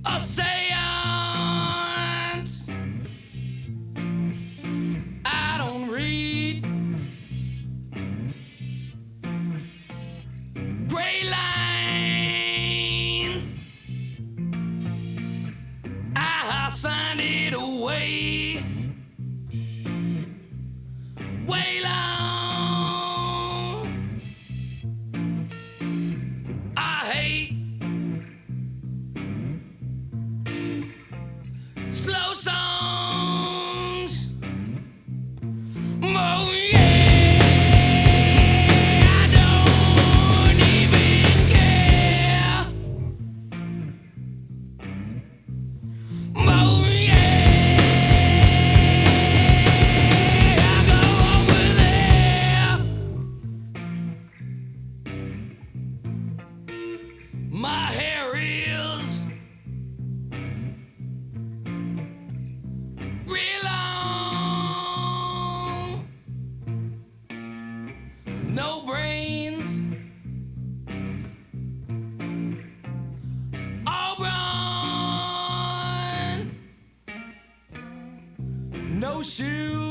A seance. I don't read gray lines. I signed it away. Way long. I hate slow songs. Oh yeah, I don't even care. Oh yeah, I go over there. My hair is real long. No brains. All brown. No shoes.